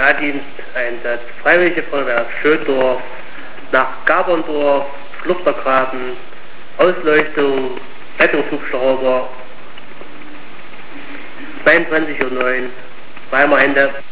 Nahdiensteinsatz Freiwillige Feuerwehr Schöndorf nach Gaberndorf, Schluchtergraben, Ausleuchtung, Rettungshubschrauber, 22:09 Uhr, Weimar Ende.